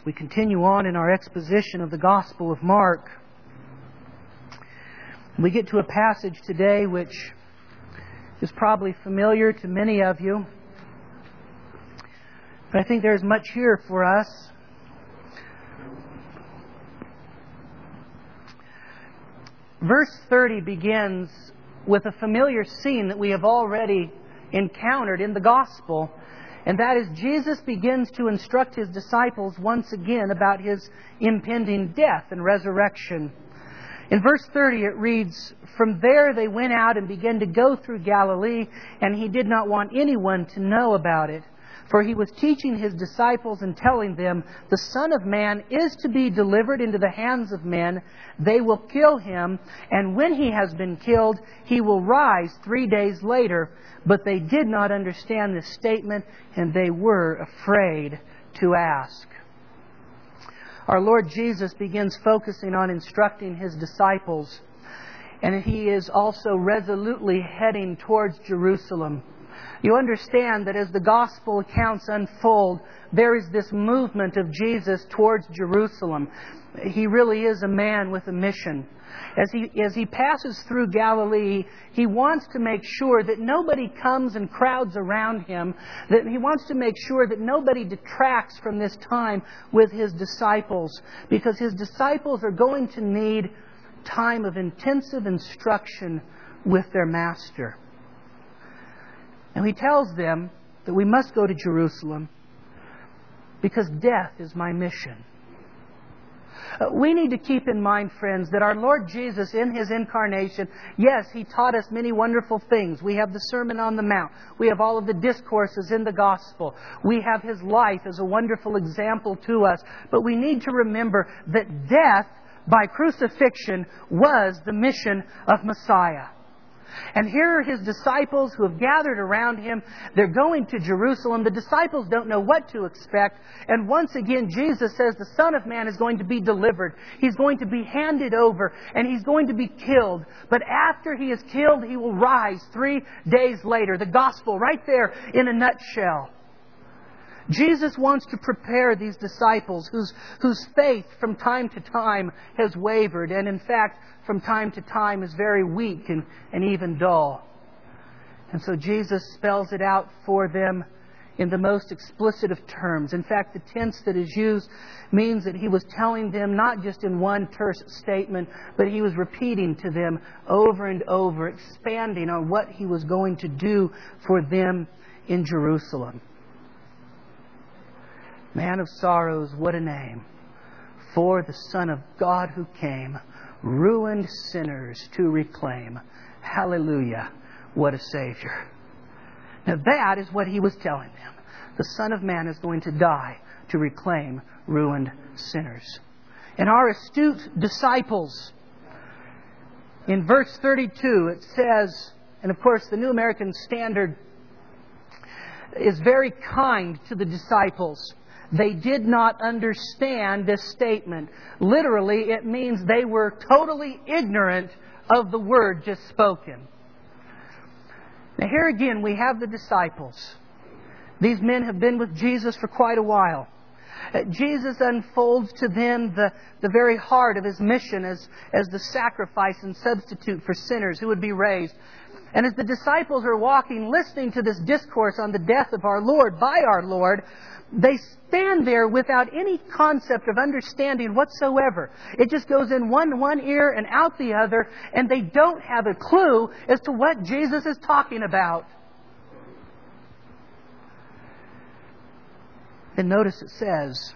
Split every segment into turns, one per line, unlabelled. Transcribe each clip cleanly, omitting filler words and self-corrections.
We continue on in our exposition of the Gospel of Mark. We get to a passage today which is probably familiar to many of you. But I think there's much here for us. Verse 30 begins with a familiar scene that we have already encountered in the Gospel. And that is, Jesus begins to instruct His disciples once again about His impending death and resurrection. In verse 30 it reads, "From there they went out and began to go through Galilee, and He did not want anyone to know about it. For He was teaching His disciples and telling them, 'The Son of Man is to be delivered into the hands of men. They will kill Him, and when He has been killed, He will rise 3 days later.' But they did not understand this statement, and they were afraid to ask." Our Lord Jesus begins focusing on instructing His disciples, and He is also resolutely heading towards Jerusalem. You understand that as the Gospel accounts unfold, there is this movement of Jesus towards Jerusalem. He really is a man with a mission. As he passes through Galilee, He wants to make sure that nobody comes and crowds around Him, that He wants to make sure that nobody detracts from this time with His disciples, because His disciples are going to need time of intensive instruction with their Master. And He tells them that we must go to Jerusalem because death is my mission. We need to keep in mind, friends, that our Lord Jesus in His incarnation, yes, He taught us many wonderful things. We have the Sermon on the Mount. We have all of the discourses in the Gospel. We have His life as a wonderful example to us. But we need to remember that death by crucifixion was the mission of Messiah. And here are His disciples who have gathered around Him. They're going to Jerusalem. The disciples don't know what to expect. And once again, Jesus says the Son of Man is going to be delivered. He's going to be handed over, and He's going to be killed. But after He is killed, He will rise 3 days later. The Gospel right there in a nutshell. Jesus wants to prepare these disciples whose faith from time to time has wavered, and in fact, from time to time is very weak and even dull. And so Jesus spells it out for them in the most explicit of terms. In fact, the tense that is used means that He was telling them not just in one terse statement, but He was repeating to them over and over, expanding on what He was going to do for them in Jerusalem. Man of sorrows, what a name, for the Son of God who came, ruined sinners to reclaim. Hallelujah, what a Savior. Now that is what He was telling them. The Son of Man is going to die to reclaim ruined sinners. And our astute disciples, in verse 32 it says, and of course the New American Standard is very kind to the disciples. They did not understand this statement. Literally, it means they were totally ignorant of the word just spoken. Now here again, we have the disciples. These men have been with Jesus for quite a while. Jesus unfolds to them the very heart of His mission as the sacrifice and substitute for sinners who would be raised. And as the disciples are walking, listening to this discourse on the death of our Lord by our Lord, they stand there without any concept of understanding whatsoever. It just goes in one ear and out the other, and they don't have a clue as to what Jesus is talking about. And notice it says,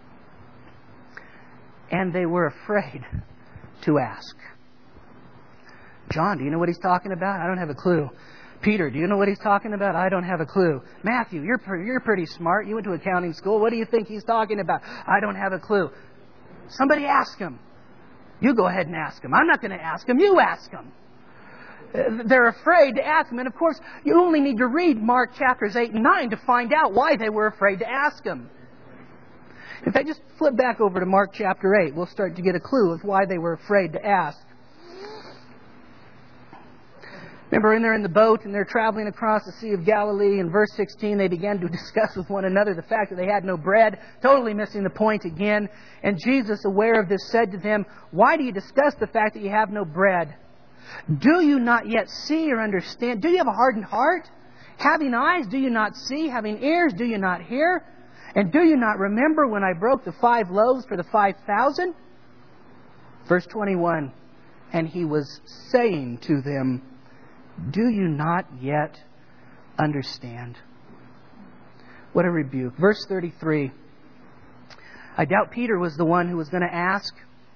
and they were afraid to ask. John, do you know what He's talking about? I don't have a clue. Peter, do you know what He's talking about? I don't have a clue. Matthew, you're pretty smart. You went to accounting school. What do you think He's talking about? I don't have a clue. Somebody ask Him. You go ahead and ask Him. I'm not going to ask Him. You ask Him. They're afraid to ask Him. And of course, you only need to read Mark chapters 8 and 9 to find out why they were afraid to ask Him. In fact, just flip back over to Mark chapter 8. We'll start to get a clue of why they were afraid to ask. Remember, when they're in the boat and they're traveling across the Sea of Galilee, in verse 16, they began to discuss with one another the fact that they had no bread, totally missing the point again. And Jesus, aware of this, said to them, "Why do you discuss the fact that you have no bread? Do you not yet see or understand? Do you have a hardened heart? Having eyes, do you not see? Having ears, do you not hear? And do you not remember when I broke the 5 loaves for the 5,000? Verse 21, and He was saying to them, "Do you not yet understand?" What a rebuke. Verse 33. I doubt Peter was the one who was going to ask.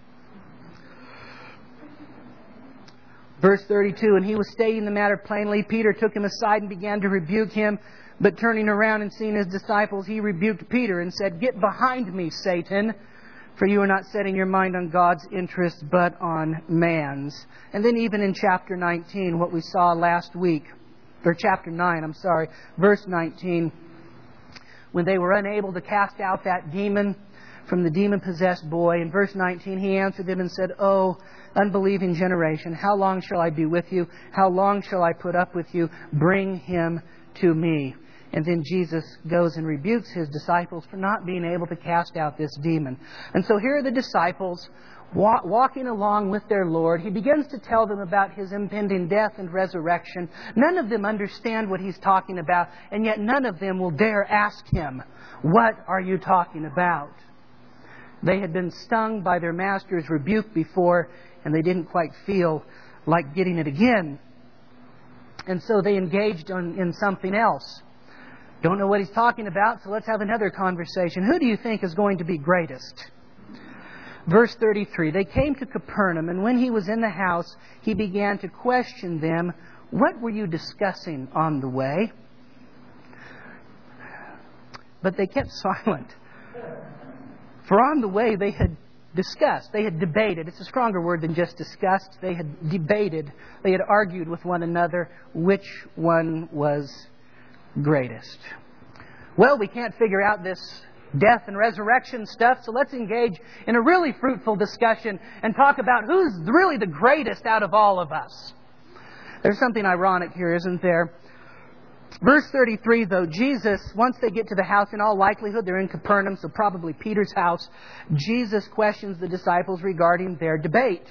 Verse 32, and He was stating the matter plainly. Peter took Him aside and began to rebuke Him. But turning around and seeing His disciples, He rebuked Peter and said, "Get behind me, Satan, for you are not setting your mind on God's interest, but on man's." And then even in chapter 19, what we saw last week, or chapter 9, verse 19, when they were unable to cast out that demon from the demon-possessed boy, in verse 19, He answered them and said, "O unbelieving generation, how long shall I be with you? How long shall I put up with you? Bring him to me." And then Jesus goes and rebukes His disciples for not being able to cast out this demon. And so here are the disciples walking along with their Lord. He begins to tell them about His impending death and resurrection. None of them understand what He's talking about, and yet none of them will dare ask Him, "What are you talking about?" They had been stung by their Master's rebuke before, and they didn't quite feel like getting it again. And so they engaged in something else. Don't know what He's talking about, so let's have another conversation. Who do you think is going to be greatest? Verse 33, they came to Capernaum, and when He was in the house, He began to question them, "What were you discussing on the way?" But they kept silent. For on the way they had discussed, they had debated. It's a stronger word than just discussed. They had debated, they had argued with one another which one was greatest. Well, we can't figure out this death and resurrection stuff, so let's engage in a really fruitful discussion and talk about who's really the greatest out of all of us. There's something ironic here, isn't there? Verse 33, though, Jesus, once they get to the house, in all likelihood they're in Capernaum, so probably Peter's house, Jesus questions the disciples regarding their debate.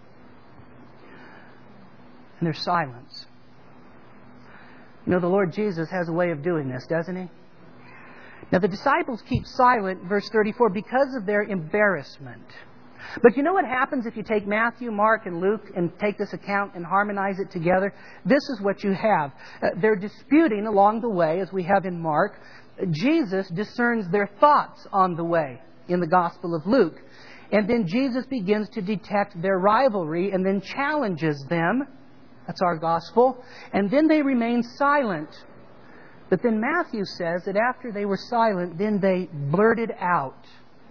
And there's silence. You know, the Lord Jesus has a way of doing this, doesn't He? Now, the disciples keep silent, verse 34, because of their embarrassment. But you know what happens if you take Matthew, Mark, and Luke and take this account and harmonize it together? This is what you have. They're disputing along the way, as we have in Mark. Jesus discerns their thoughts on the way in the Gospel of Luke. And then Jesus begins to detect their rivalry and then challenges them. That's our Gospel. And then they remain silent. But then Matthew says that after they were silent, then they blurted out.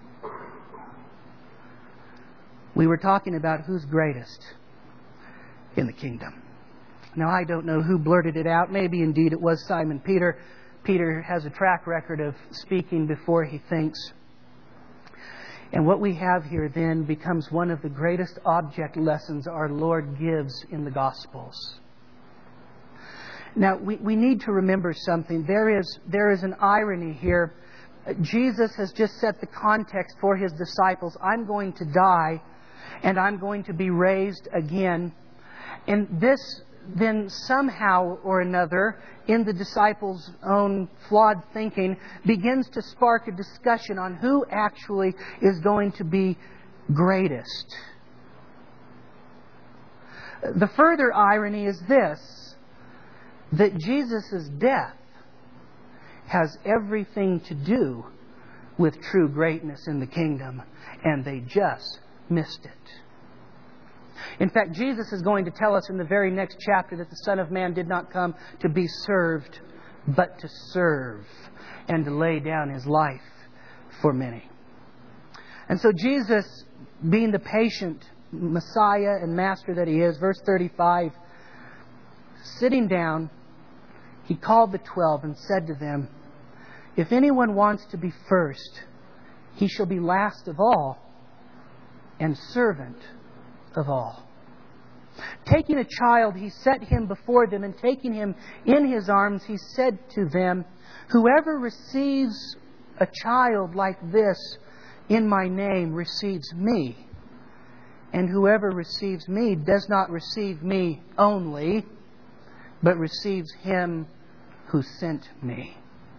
We were talking about who's greatest in the kingdom. Now, I don't know who blurted it out. Maybe indeed it was Simon Peter. Peter has a track record of speaking before he thinks. And what we have here then becomes one of the greatest object lessons our Lord gives in the Gospels. Now, we need to remember something. There is an irony here. Jesus has just set the context for His disciples. I'm going to die, and I'm going to be raised again. And this then somehow or another, in the disciples' own flawed thinking, begins to spark a discussion on who actually is going to be greatest. The further irony is this, that Jesus' death has everything to do with true greatness in the kingdom, and they just missed it. In fact, Jesus is going to tell us in the very next chapter that the Son of Man did not come to be served, but to serve and to lay down His life for many. And so Jesus, being the patient Messiah and Master that He is, verse 35, sitting down, He called the 12 and said to them, "If anyone wants to be first, he shall be last of all and servant of all." Taking a child, He set him before them, and taking him in His arms, He said to them, "Whoever receives a child like this in My name receives Me. And whoever receives Me does not receive Me only, but receives Him who sent Me."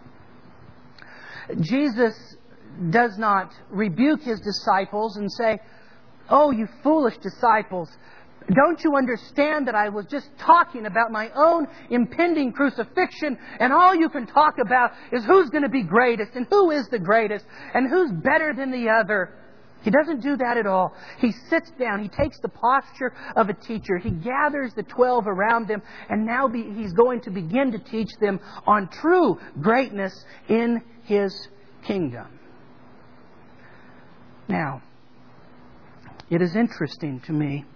Jesus does not rebuke His disciples and say, "Oh, you foolish disciples, don't you understand that I was just talking about my own impending crucifixion, and all you can talk about is who's going to be greatest, and who is the greatest, and who's better than the other?" He doesn't do that at all. He sits down. He takes the posture of a teacher. He gathers the 12 around them, and now He's going to begin to teach them on true greatness in His kingdom. Now, it is interesting to me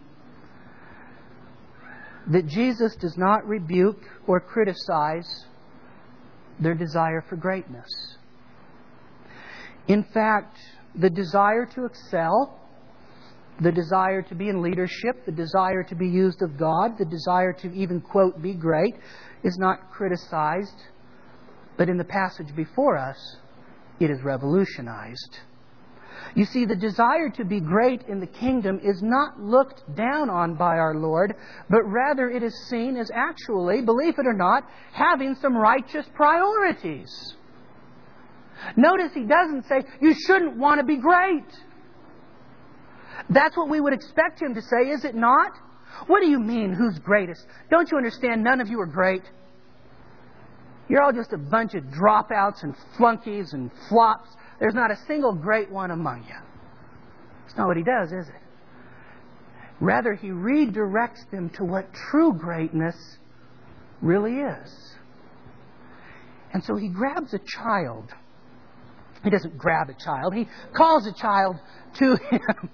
that Jesus does not rebuke or criticize their desire for greatness. In fact, the desire to excel, the desire to be in leadership, the desire to be used of God, the desire to even, quote, be great, is not criticized. But in the passage before us, it is revolutionized. You see, the desire to be great in the kingdom is not looked down on by our Lord, but rather it is seen as actually, believe it or not, having some righteous priorities. Notice He doesn't say, "You shouldn't want to be great." That's what we would expect Him to say, is it not? What do you mean, who's greatest? Don't you understand none of you are great? You're all just a bunch of dropouts and flunkies and flops. There's not a single great one among you. That's not what He does, is it? Rather, He redirects them to what true greatness really is. And so He grabs a child. He doesn't grab a child. He calls a child to Him.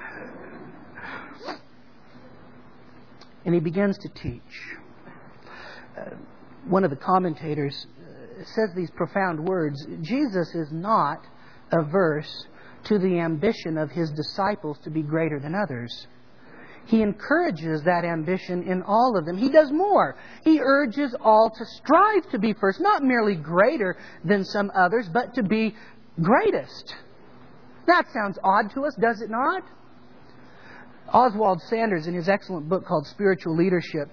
And He begins to teach. One of the commentators says these profound words: Jesus is not averse to the ambition of His disciples to be greater than others. He encourages that ambition in all of them. He does more. He urges all to strive to be first, not merely greater than some others, but to be greatest. That sounds odd to us, does it not? Oswald Sanders, in his excellent book called Spiritual Leadership,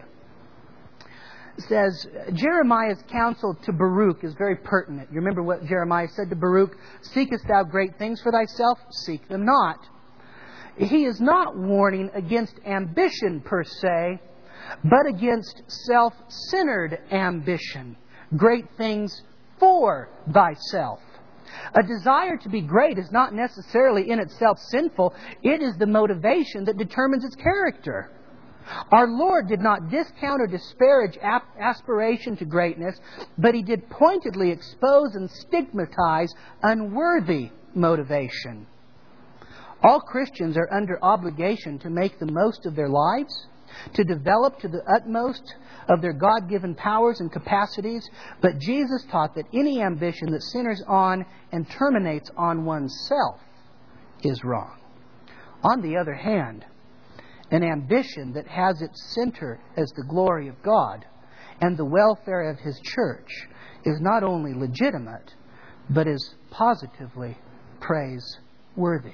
says Jeremiah's counsel to Baruch is very pertinent. You remember what Jeremiah said to Baruch? "Seekest thou great things for thyself? Seek them not." He is not warning against ambition per se, but against self-centered ambition. Great things for thyself. A desire to be great is not necessarily in itself sinful. It is the motivation that determines its character. Our Lord did not discount or disparage aspiration to greatness, but He did pointedly expose and stigmatize unworthy motivation. All Christians are under obligation to make the most of their lives, to develop to the utmost of their God-given powers and capacities, but Jesus taught that any ambition that centers on and terminates on oneself is wrong. On the other hand, an ambition that has its center as the glory of God and the welfare of His church is not only legitimate, but is positively praiseworthy.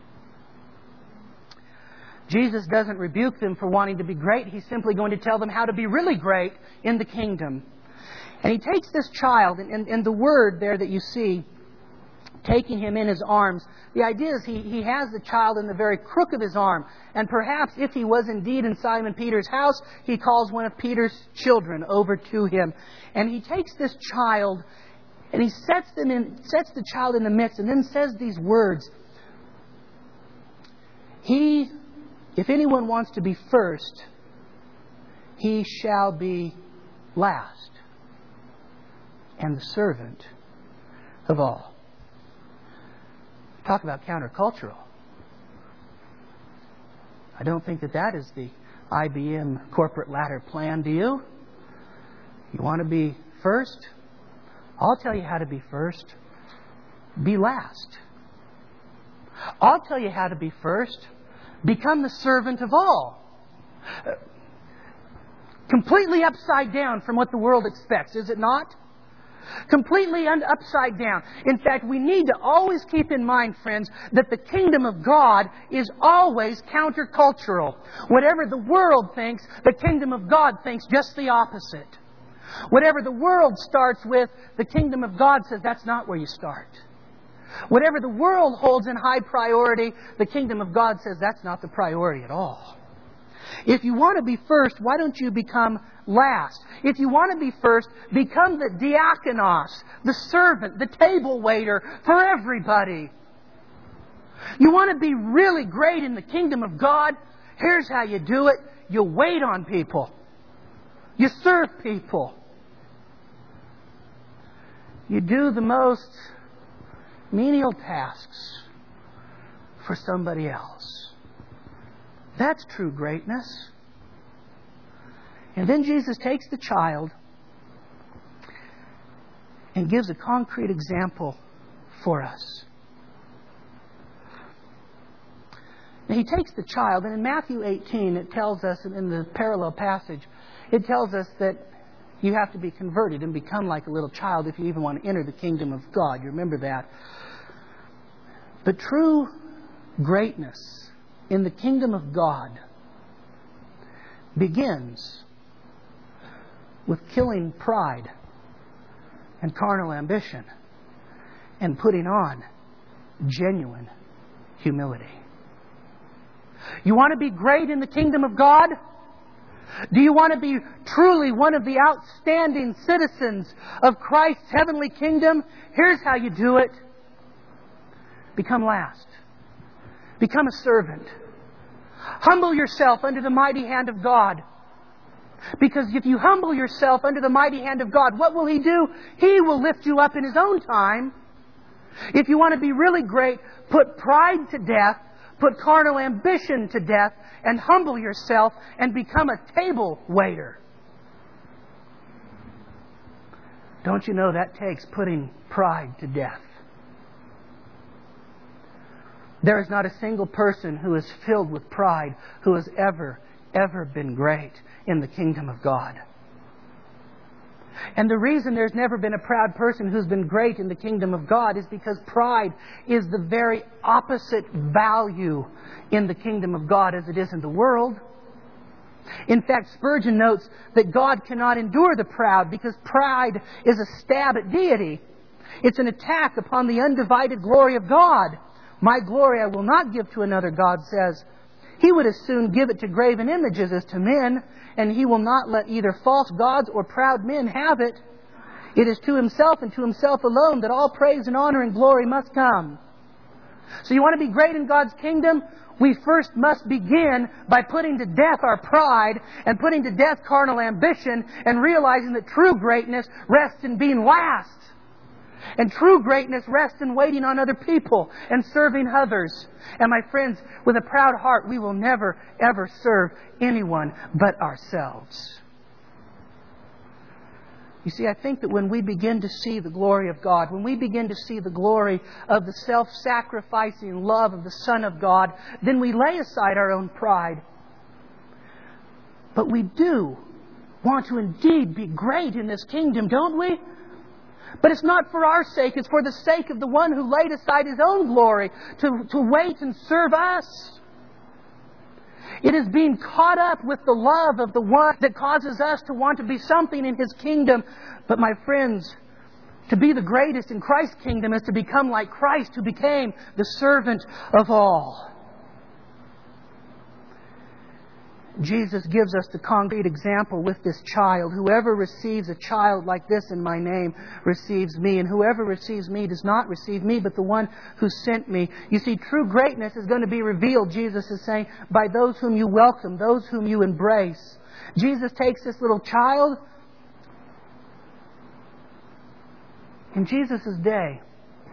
Jesus doesn't rebuke them for wanting to be great. He's simply going to tell them how to be really great in the kingdom. And He takes this child, and the word there that you see, taking him in His arms, the idea is he has the child in the very crook of His arm. And perhaps if he was indeed in Simon Peter's house, He calls one of Peter's children over to Him. And He takes this child and He sets the child in the midst, and then says these words: If anyone wants to be first, he shall be last, and the servant of all. Talk about countercultural. I don't think that is the IBM corporate ladder plan, do you? You want to be first? I'll tell you how to be first. Be last. I'll tell you how to be first. Become the servant of all. Completely upside down from what the world expects, is it not? Completely upside down. In fact, we need to always keep in mind, friends, that the kingdom of God is always countercultural. Whatever the world thinks, the kingdom of God thinks just the opposite. Whatever the world starts with, the kingdom of God says that's not where you start. Whatever the world holds in high priority, the kingdom of God says that's not the priority at all. If you want to be first, why don't you become last? If you want to be first, become the diakonos, the servant, the table waiter for everybody. You want to be really great in the kingdom of God? Here's how you do it. You wait on people. You serve people. You do the most menial tasks for somebody else. That's true greatness. And then Jesus takes the child and gives a concrete example for us. Now, he takes the child, and in Matthew 18, it tells us, in the parallel passage, it tells us that you have to be converted and become like a little child if you even want to enter the kingdom of God. You remember that. But true greatness in the kingdom of God begins with killing pride and carnal ambition and putting on genuine humility. You want to be great in the kingdom of God? Do you want to be truly one of the outstanding citizens of Christ's heavenly kingdom? Here's how you do it. Become last. Become a servant. Humble yourself under the mighty hand of God. Because if you humble yourself under the mighty hand of God, what will He do? He will lift you up in His own time. If you want to be really great, put pride to death, put carnal ambition to death, and humble yourself and become a table waiter. Don't you know that takes putting pride to death? There is not a single person who is filled with pride who has ever been great in the kingdom of God. And the reason there's never been a proud person who's been great in the kingdom of God is because pride is the very opposite value in the kingdom of God as it is in the world. In fact, Spurgeon notes that God cannot endure the proud because pride is a stab at deity. It's an attack upon the undivided glory of God. My glory I will not give to another, God says. He would as soon give it to graven images as to men, and He will not let either false gods or proud men have it. It is to Himself and to Himself alone that all praise and honor and glory must come. So you want to be great in God's kingdom? We first must begin by putting to death our pride and putting to death carnal ambition and realizing that true greatness rests in being last. And true greatness rests in waiting on other people and serving others. And my friends, with a proud heart, we will never, ever serve anyone but ourselves. You see, I think that when we begin to see the glory of God, when we begin to see the glory of the self-sacrificing love of the Son of God, then we lay aside our own pride. But we do want to indeed be great in this kingdom, don't we? But it's not for our sake, it's for the sake of the one who laid aside His own glory to wait and serve us. It is being caught up with the love of the one that causes us to want to be something in His kingdom. But my friends, to be the greatest in Christ's kingdom is to become like Christ, who became the servant of all. Jesus gives us the concrete example with this child. Whoever receives a child like this in my name receives me. And whoever receives me does not receive me, but the one who sent me. You see, true greatness is going to be revealed, Jesus is saying, by those whom you welcome, those whom you embrace. Jesus takes this little child. In Jesus' day,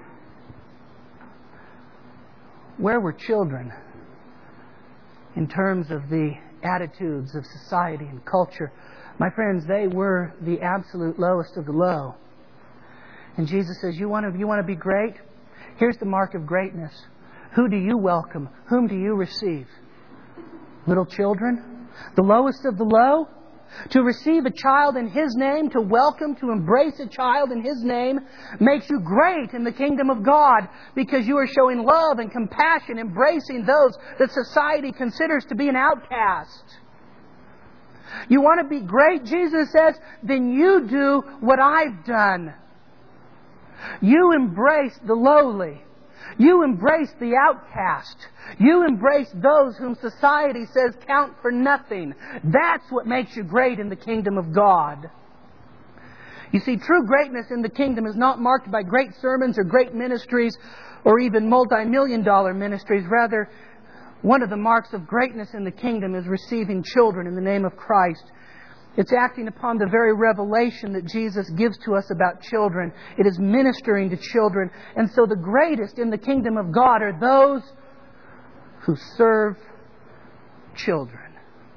where were children in terms of the attitudes of society and culture? My friends, they were the absolute lowest of the low. And Jesus says, you want to be great? Here's the mark of greatness. Who do you welcome? Whom do you receive? Little children? the lowest of the low, to receive a child in His name, to welcome, to embrace a child in His name, makes you great in the kingdom of God because you are showing love and compassion, embracing those that society considers to be an outcast. You want to be great, Jesus says, then you do what I've done. You embrace the lowly. You embrace the outcast. You embrace those whom society says count for nothing. That's what makes you great in the kingdom of God. You see, true greatness in the kingdom is not marked by great sermons or great ministries or even multi-million-dollar ministries. Rather, one of the marks of greatness in the kingdom is receiving children in the name of Christ. It's acting upon the very revelation that Jesus gives to us about children. It is ministering to children. And so the greatest in the kingdom of God are those who serve children.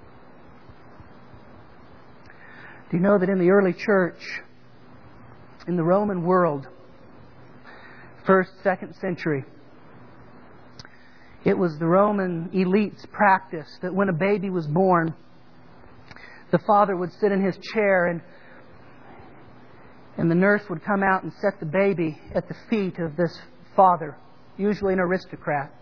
Do you know that in the early church, in the Roman world, 1st, 2nd century, it was the Roman elite's practice that when a baby was born, the father would sit in his chair and the nurse would come out and set the baby at the feet of this father, usually an aristocrat.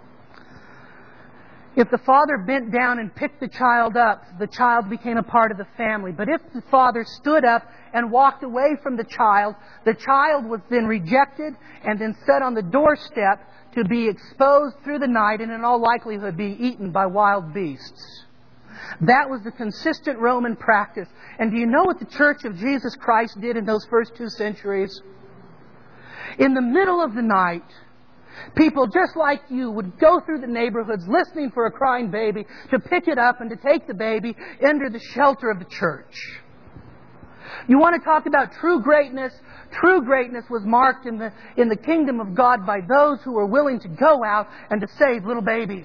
If the father bent down and picked the child up, the child became a part of the family. But if the father stood up and walked away from the child was then rejected and then set on the doorstep to be exposed through the night and in all likelihood be eaten by wild beasts. That was the consistent Roman practice. And do you know what the Church of Jesus Christ did in those first 2 centuries? In the middle of the night, people just like you would go through the neighborhoods listening for a crying baby to pick it up and to take the baby into the shelter of the church. You want to talk about true greatness? True greatness was marked in the kingdom of God by those who were willing to go out and to save little babies.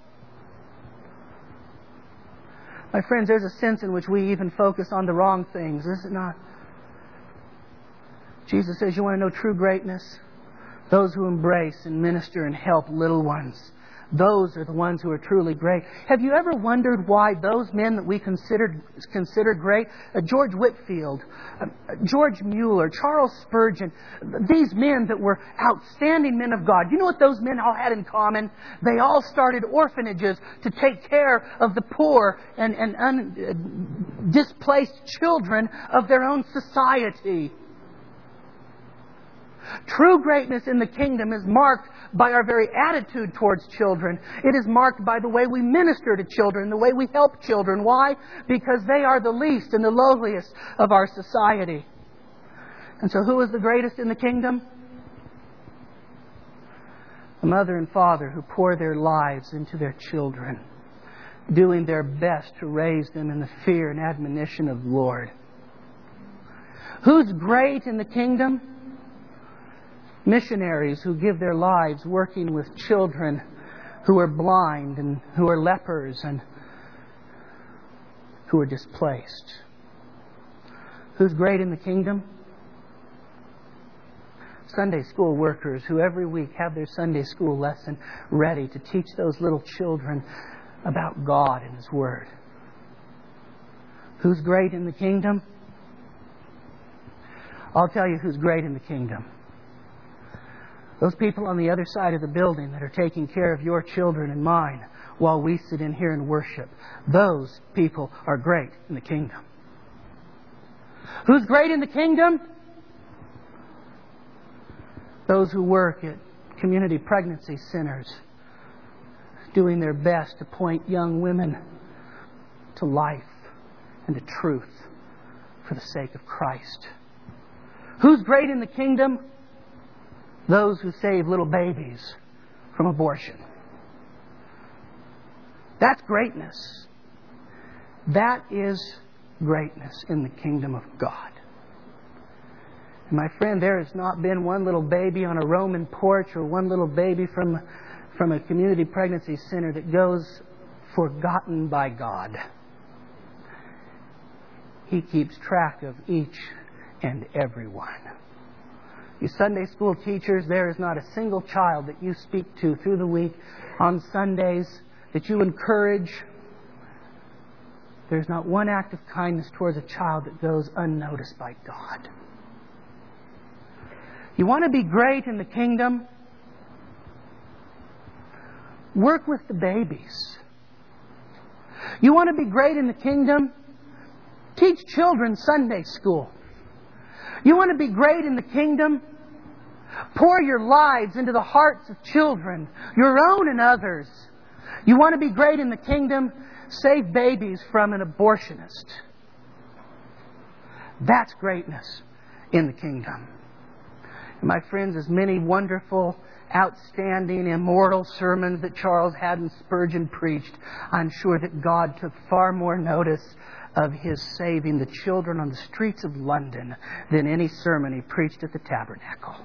My friends, there's a sense in which we even focus on the wrong things, is it not? Jesus says, you want to know true greatness? Those who embrace and minister and help little ones. Those are the ones who are truly great. Have you ever wondered why those men that we considered great, George Whitefield, George Mueller, Charles Spurgeon, these men that were outstanding men of God, you know what those men all had in common? They all started orphanages to take care of the poor and displaced children of their own society. True greatness in the kingdom is marked by our very attitude towards children. It is marked by the way we minister to children, the way we help children. Why? Because they are the least and the lowliest of our society. And so who is the greatest in the kingdom? A mother and father who pour their lives into their children, doing their best to raise them in the fear and admonition of the Lord. Who's great in the kingdom? Missionaries who give their lives working with children who are blind and who are lepers and who are displaced. Who's great in the kingdom? Sunday school workers who every week have their Sunday school lesson ready to teach those little children about God and His Word. Who's great in the kingdom? I'll tell you who's great in the kingdom. Those people on the other side of the building that are taking care of your children and mine while we sit in here and worship. Those people are great in the kingdom. Who's great in the kingdom? Those who work at community pregnancy centers, doing their best to point young women to life and to truth for the sake of Christ. Who's great in the kingdom? Those who save little babies from abortion. That's greatness. That is greatness in the kingdom of God. And my friend, there has not been one little baby on a Roman porch or one little baby from a community pregnancy center that goes forgotten by God. He keeps track of each and every one. You Sunday school teachers, there is not a single child that you speak to through the week on Sundays that you encourage there's not one act of kindness towards a child that goes unnoticed by God. You want to be great in the kingdom? Work with the babies. You want to be great in the kingdom? Teach children Sunday school. You want to be great in the kingdom? Pour your lives into the hearts of children, your own and others. You want to be great in the kingdom? Save babies from an abortionist. That's greatness in the kingdom. And my friends, as many wonderful, outstanding, immortal sermons that Charles Haddon Spurgeon preached, I'm sure that God took far more notice of His saving the children on the streets of London than any sermon He preached at the Tabernacle.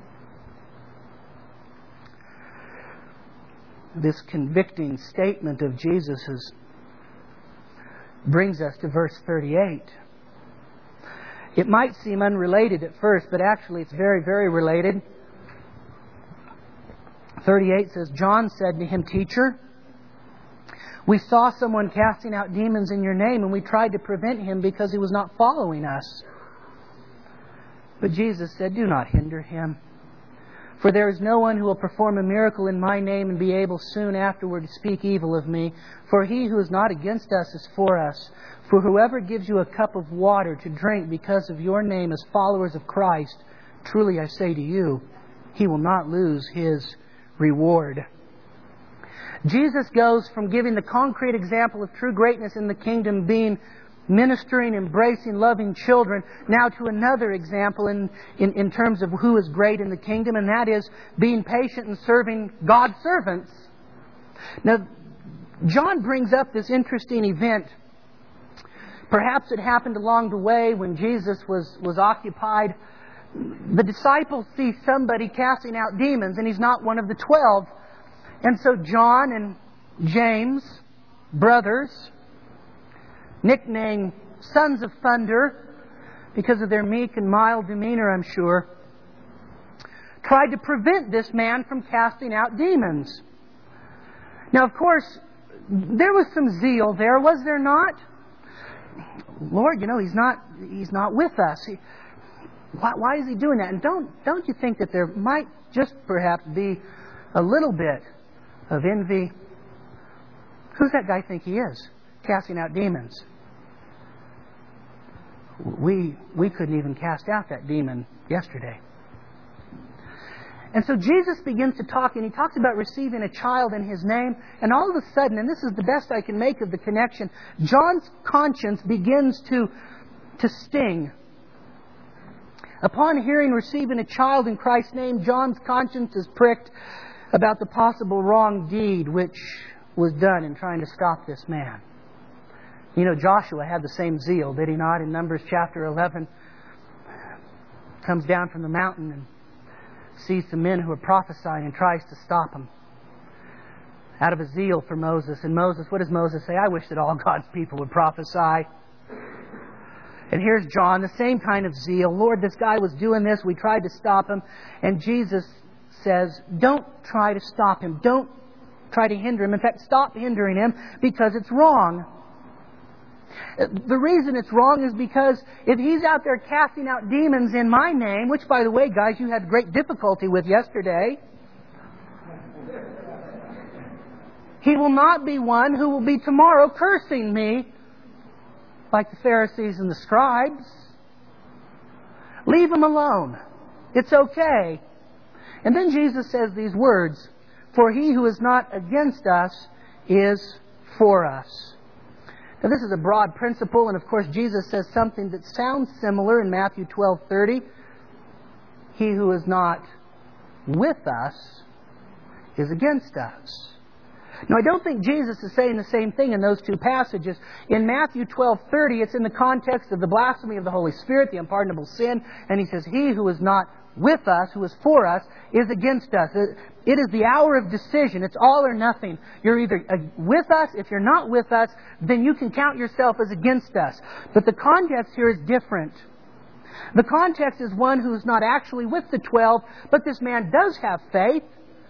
This convicting statement of Jesus' brings us to verse 38. It might seem unrelated at first, but actually it's very, very related. 38 says, John said to him, Teacher, we saw someone casting out demons in your name, and we tried to prevent him because he was not following us. But Jesus said, Do not hinder him. For there is no one who will perform a miracle in my name and be able soon afterward to speak evil of me. For he who is not against us is for us. For whoever gives you a cup of water to drink because of your name as followers of Christ, truly I say to you, he will not lose his reward. Jesus goes from giving the concrete example of true greatness in the kingdom being ministering, embracing, loving children, now to another example in terms of who is great in the kingdom, and that is being patient and serving God's servants. Now, John brings up this interesting event. Perhaps it happened along the way when Jesus was occupied. The disciples see somebody casting out demons, and he's not one of the 12. And so John and James, brothers, nicknamed Sons of Thunder because of their meek and mild demeanor, I'm sure, tried to prevent this man from casting out demons. Now, of course, there was some zeal there, was there not? Lord, He's not with us. Why is He doing that? And don't you think that there might just perhaps be a little bit of envy? Who's that guy think he is? Casting out demons. We couldn't even cast out that demon yesterday. And so Jesus begins to talk, and He talks about receiving a child in His name, and all of a sudden, and this is the best I can make of the connection, John's conscience begins to sting. Upon hearing receiving a child in Christ's name, John's conscience is pricked about the possible wrong deed which was done in trying to stop this man. You know, Joshua had the same zeal, did he not? In Numbers chapter 11, comes down from the mountain and sees some men who are prophesying and tries to stop them out of a zeal for Moses. And Moses, what does Moses say? I wish that all God's people would prophesy. And here's John, the same kind of zeal. Lord, this guy was doing this. We tried to stop him. And Jesus says, don't try to stop him. Don't try to hinder him. In fact, stop hindering him because it's wrong. The reason it's wrong is because if he's out there casting out demons in my name, which, by the way, guys, you had great difficulty with yesterday, he will not be one who will be tomorrow cursing me like the Pharisees and the scribes. Leave him alone. It's okay. And then Jesus says these words, for he who is not against us is for us. Now this is a broad principle, and of course Jesus says something that sounds similar in Matthew 12:30. He who is not with us is against us. Now I don't think Jesus is saying the same thing in those two passages. In Matthew 12:30, it's in the context of the blasphemy of the Holy Spirit, the unpardonable sin, and he says, he who is not with us, who is for us, is against us. It is the hour of decision. It's all or nothing. You're either with us. If you're not with us, then you can count yourself as against us. But the context here is different. The context is one who is not actually with the 12, but this man does have faith.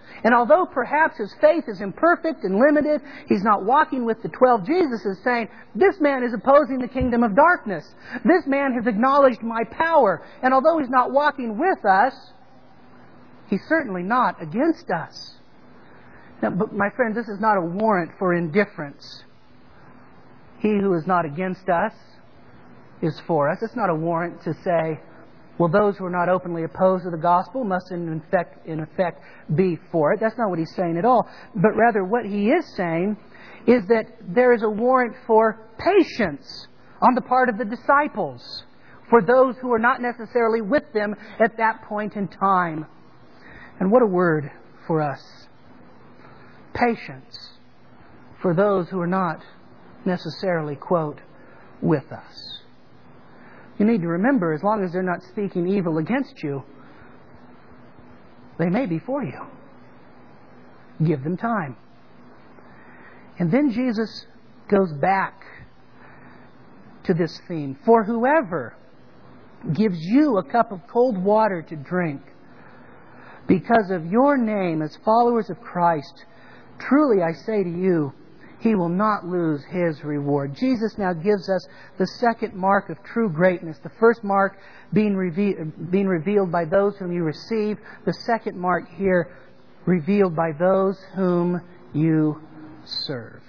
And although perhaps his faith is imperfect and limited, he's not walking with the 12, Jesus is saying, this man is opposing the kingdom of darkness. This man has acknowledged my power. And although he's not walking with us, he's certainly not against us. Now, but my friends, this is not a warrant for indifference. He who is not against us is for us. It's not a warrant to say, well, those who are not openly opposed to the gospel must in effect be for it. That's not what he's saying at all. But rather what he is saying is that there is a warrant for patience on the part of the disciples, for those who are not necessarily with them at that point in time. And what a word for us. Patience for those who are not necessarily, quote, with us. You need to remember, as long as they're not speaking evil against you, they may be for you. Give them time. And then Jesus goes back to this theme. For whoever gives you a cup of cold water to drink because of your name as followers of Christ, truly I say to you, he will not lose his reward. Jesus now gives us the second mark of true greatness. The first mark being revealed by those whom you receive. The second mark here, revealed by those whom you serve.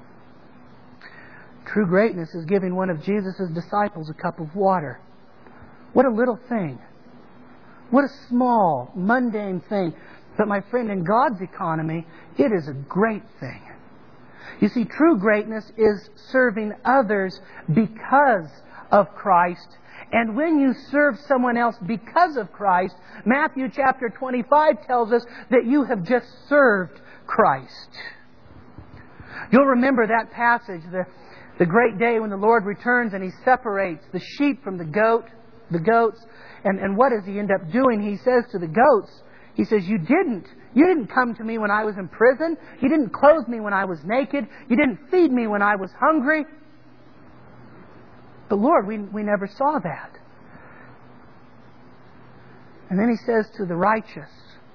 True greatness is giving one of Jesus' disciples a cup of water. What a little thing. What a small, mundane thing. But my friend, in God's economy, it is a great thing. You see, true greatness is serving others because of Christ. And when you serve someone else because of Christ, Matthew chapter 25 tells us that you have just served Christ. You'll remember that passage, the great day when the Lord returns and He separates the sheep from the goats. And what does He end up doing? He says to the goats, He says, You didn't come to me when I was in prison. You didn't clothe me when I was naked. You didn't feed me when I was hungry. But Lord, we never saw that. And then He says to the righteous,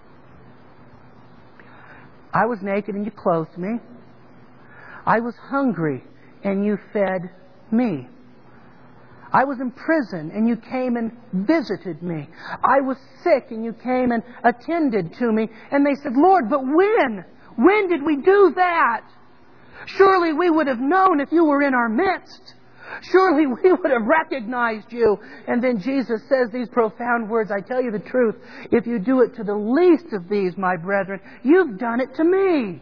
I was naked and you clothed me. I was hungry and you fed me. I was in prison and you came and visited me. I was sick and you came and attended to me. And they said, Lord, but when? When did we do that? Surely we would have known if you were in our midst. Surely we would have recognized you. And then Jesus says these profound words, I tell you the truth, if you do it to the least of these, my brethren, you've done it to me.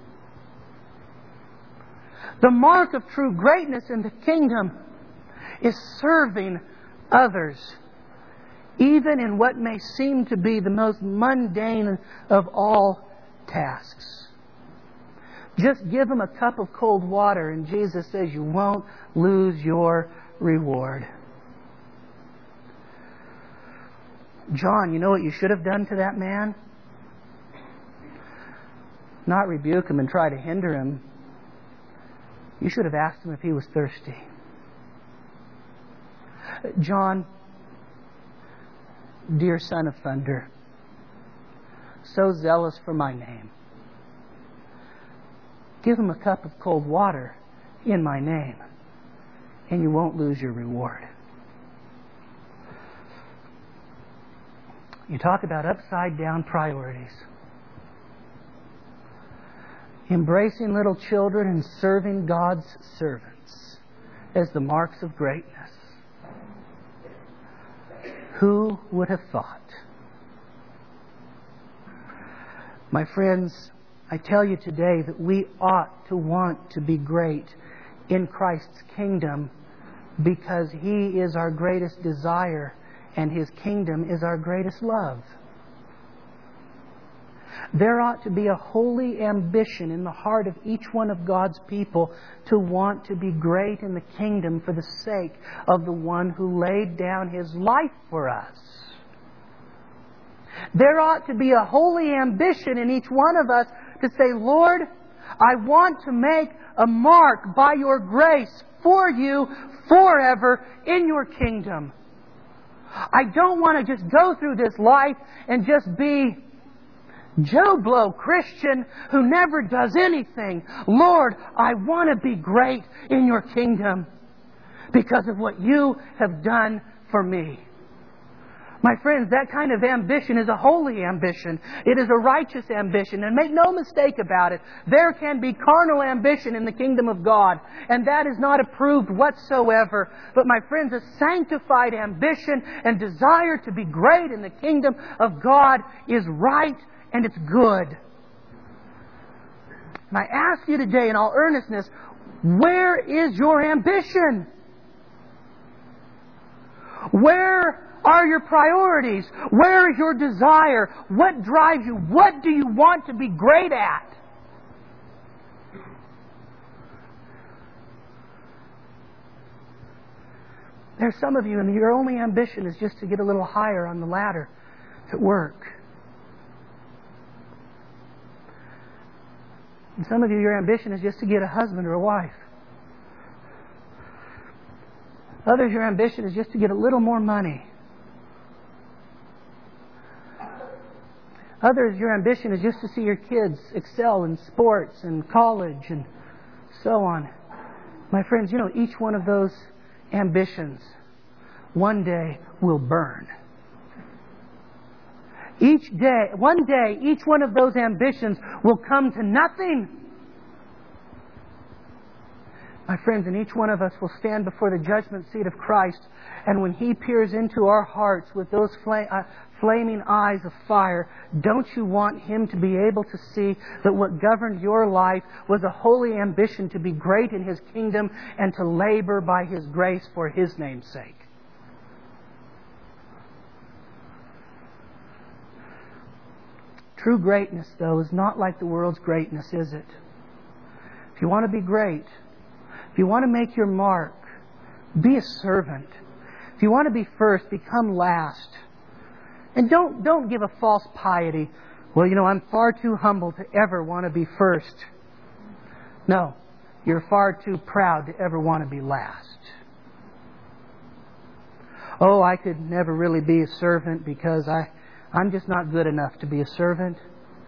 The mark of true greatness in the kingdom is serving others, even in what may seem to be the most mundane of all tasks. Just give them a cup of cold water and Jesus says you won't lose your reward. John, you know what you should have done to that man? Not rebuke him and try to hinder him. You should have asked him if he was thirsty. John, dear son of thunder, so zealous for my name, give him a cup of cold water in my name, and you won't lose your reward. You talk about upside down priorities. Embracing little children and serving God's servants as the marks of greatness. Who would have thought? My friends, I tell you today that we ought to want to be great in Christ's kingdom because He is our greatest desire and His kingdom is our greatest love. There ought to be a holy ambition in the heart of each one of God's people to want to be great in the kingdom for the sake of the one who laid down His life for us. There ought to be a holy ambition in each one of us to say, Lord, I want to make a mark by Your grace for You forever in Your kingdom. I don't want to just go through this life and just be Joe Blow Christian who never does anything. Lord, I want to be great in your kingdom because of what you have done for me. My friends, that kind of ambition is a holy ambition. It is a righteous ambition. And make no mistake about it, there can be carnal ambition in the kingdom of God. And that is not approved whatsoever. But my friends, a sanctified ambition and desire to be great in the kingdom of God is right and it's good. And I ask you today in all earnestness, where is your ambition? Where are your priorities? Where is your desire? What drives you? What do you want to be great at? There's some of you, and your only ambition is just to get a little higher on the ladder at work. And some of you, your ambition is just to get a husband or a wife. Others, your ambition is just to get a little more money. Others, your ambition is just to see your kids excel in sports and college and so on. My friends, you know, each one of those ambitions one day will burn. One day, each one of those ambitions will come to nothing. My friends, and each one of us will stand before the judgment seat of Christ, and when He peers into our hearts with those flaming eyes of fire, don't you want Him to be able to see that what governed your life was a holy ambition to be great in His kingdom and to labor by His grace for His name's sake? True greatness, though, is not like the world's greatness, is it? If you want to be great, if you want to make your mark, be a servant. If you want to be first, become last. And don't give a false piety. Well, you know, I'm far too humble to ever want to be first. No, you're far too proud to ever want to be last. Oh, I could never really be a servant because I'm just not good enough to be a servant.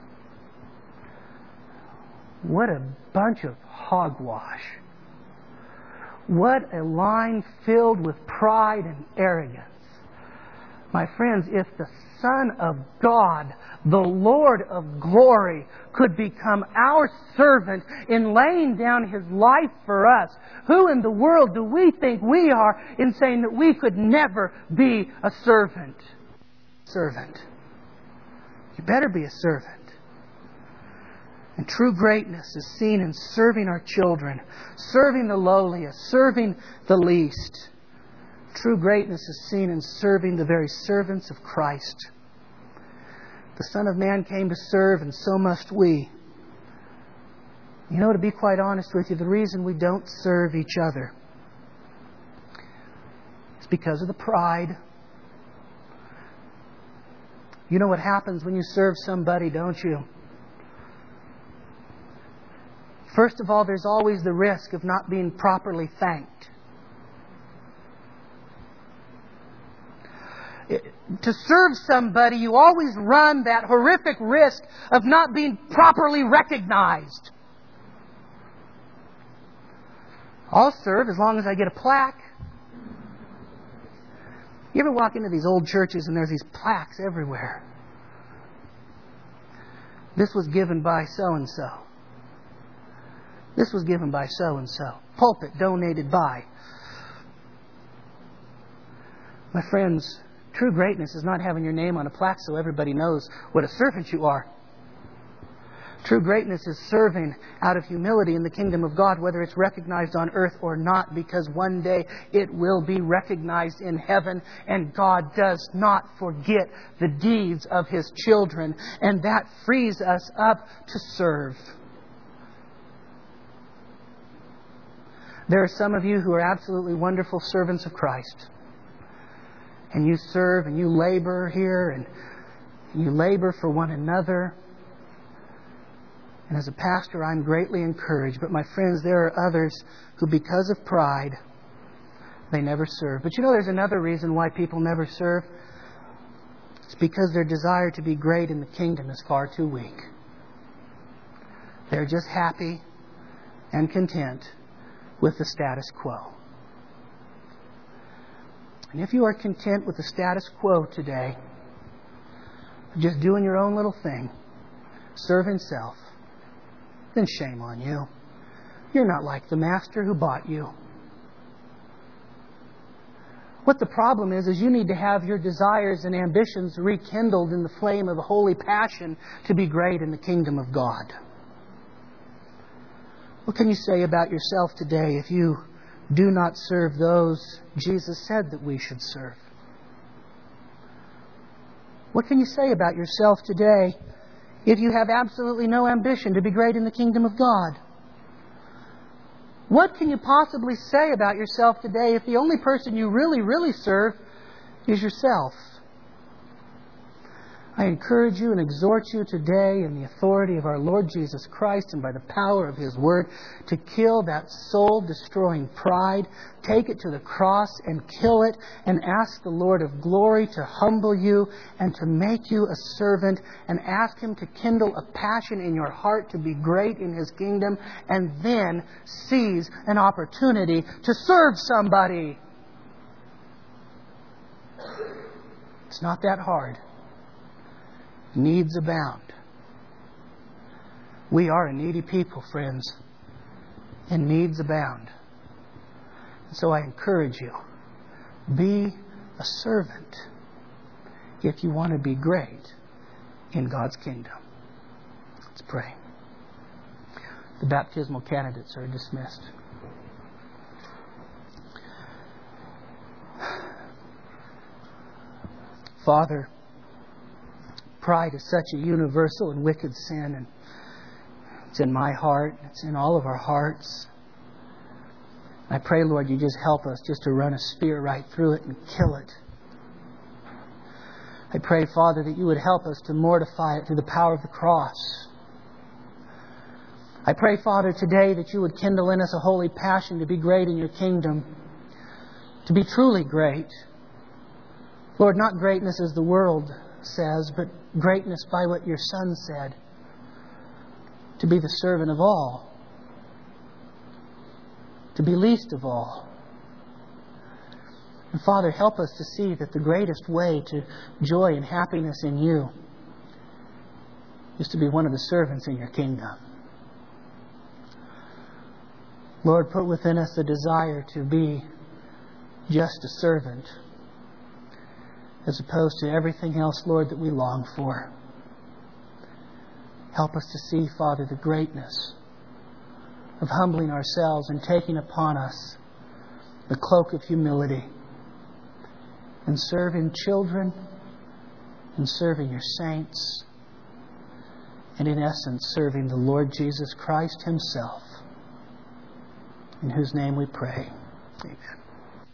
What a bunch of hogwash. What a line filled with pride and arrogance. My friends, if the Son of God, the Lord of glory, could become our servant in laying down His life for us, who in the world do we think we are in saying that we could never be a servant? Servant. You better be a servant. And true greatness is seen in serving our children, serving the lowliest, serving the least. True greatness is seen in serving the very servants of Christ. The Son of Man came to serve, and so must we. You know, to be quite honest with you, the reason we don't serve each other is because of the pride. You know what happens when you serve somebody, don't you? First of all, there's always the risk of not being properly thanked. To serve somebody, you always run that horrific risk of not being properly recognized. I'll serve as long as I get a plaque. You ever walk into these old churches and there's these plaques everywhere? This was given by so-and-so. This was given by so-and-so. Pulpit donated by. My friends, true greatness is not having your name on a plaque so everybody knows what a servant you are. True greatness is serving out of humility in the kingdom of God, whether it's recognized on earth or not, because one day it will be recognized in heaven, and God does not forget the deeds of His children, and that frees us up to serve. There are some of you who are absolutely wonderful servants of Christ. And you serve and you labor here and you labor for one another. And as a pastor, I'm greatly encouraged. But my friends, there are others who, because of pride, they never serve. But you know, there's another reason why people never serve. It's because their desire to be great in the kingdom is far too weak. They're just happy and content with the status quo. And if you are content with the status quo today, just doing your own little thing, serving self, then shame on you. You're not like the Master who bought you. What the problem is you need to have your desires and ambitions rekindled in the flame of a holy passion to be great in the kingdom of God. What can you say about yourself today if you do not serve those Jesus said that we should serve? What can you say about yourself today if you have absolutely no ambition to be great in the kingdom of God? What can you possibly say about yourself today if the only person you really serve is yourself? I encourage you and exhort you today in the authority of our Lord Jesus Christ and by the power of His Word to kill that soul-destroying pride, take it to the cross and kill it, and ask the Lord of glory to humble you and to make you a servant, and ask Him to kindle a passion in your heart to be great in His kingdom, and then seize an opportunity to serve somebody. It's not that hard. Needs abound. We are a needy people, friends, and needs abound. And so I encourage you, be a servant if you want to be great in God's kingdom. Let's pray. The baptismal candidates are dismissed. Father, pride is such a universal and wicked sin, and it's in my heart, it's in all of our hearts. I pray, Lord, you just help us just to run a spear right through it and kill it. I pray, Father, that you would help us to mortify it through the power of the cross. I pray, Father, today that you would kindle in us a holy passion to be great in your kingdom, to be truly great. Lord, not greatness as the world says, but greatness by what your Son said, to be the servant of all, to be least of all. And Father, help us to see that the greatest way to joy and happiness in you is to be one of the servants in your kingdom. Lord, put within us the desire to be just a servant, as opposed to everything else, Lord, that we long for. Help us to see, Father, the greatness of humbling ourselves and taking upon us the cloak of humility and serving children and serving your saints and, in essence, serving the Lord Jesus Christ Himself, in whose name we pray. Amen.